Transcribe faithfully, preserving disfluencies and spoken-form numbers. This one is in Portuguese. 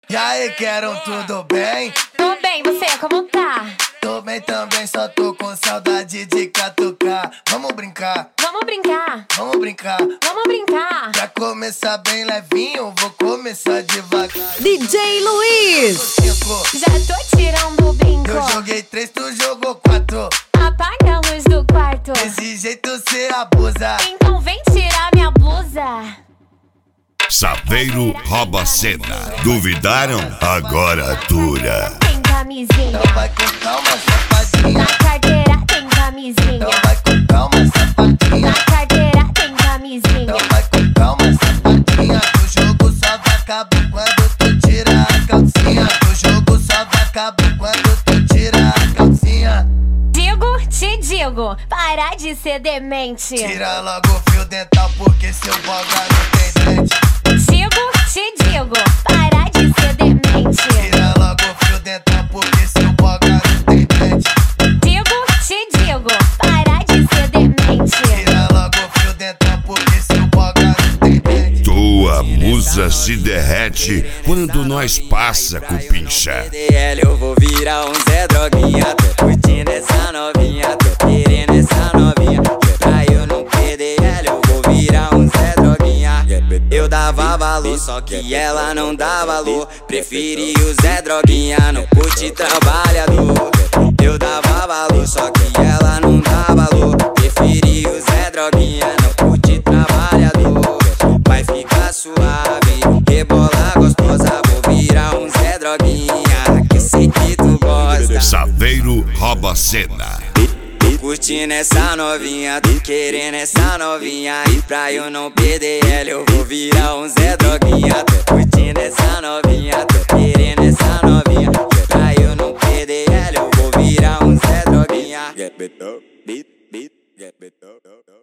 E aí, quero tudo bem? Tô bem, você como tá? Tô bem também, só tô com saudade de catucar. Vamos brincar, Vamos brincar, vamos brincar. vamos brincar. Pra começar bem levinho, vou começar devagar. D J Luiz! Cinco, Já tô tirando o brinco. eu joguei três, tu jogou quatro. Apaga a luz do quarto. Desse jeito cê abusa. Então vem tirar minha blusa. Saveiro rouba cena. Duvidaram? Agora dura. Tem camisinha. Então vai com calma, safadinha. Na carteira tem camisinha. Então vai com calma, safadinha. Na carteira tem camisinha. Então vai com calma, safadinha. O jogo só vai acabar quando tu tira a calcinha. O jogo só vai acabar quando tu tira a calcinha. Digo, te digo, para de ser demente. Tira logo o fio dental porque seu boga não tem dente. Digo, te digo, para de ser demente. Tira logo o fio dental porque seu boga não tem dente. Digo, te digo, para de ser demente. Tira logo o fio dental porque seu boga não tem dente. Tua musa se derrete quando nós passa com pincha. D L eu vou virar um Zé Droguinha. Tô curtindo essa novinha, tô querendo essa novinha. Pra eu não perder ela eu vou virar um Zé Droguinha. Eu dava valor, só que ela não dá valor. Preferi o Zé Droguinha, não curte trabalhador. Eu dava valor, só que ela não dá valor. Preferi o Zé Droguinha, não curte trabalhador. Vai ficar suave, rebolar gostosa. Vou virar um Zé Droguinha, que sei que tu gosta. Saveiro rouba cena. Tô curtindo essa novinha, tô querendo essa novinha. E pra eu não perder ela eu vou virar um Zé Droguinha. Tô curtindo essa novinha, tô querendo essa novinha. Pra eu não perder ela eu vou virar um Zé Droguinha.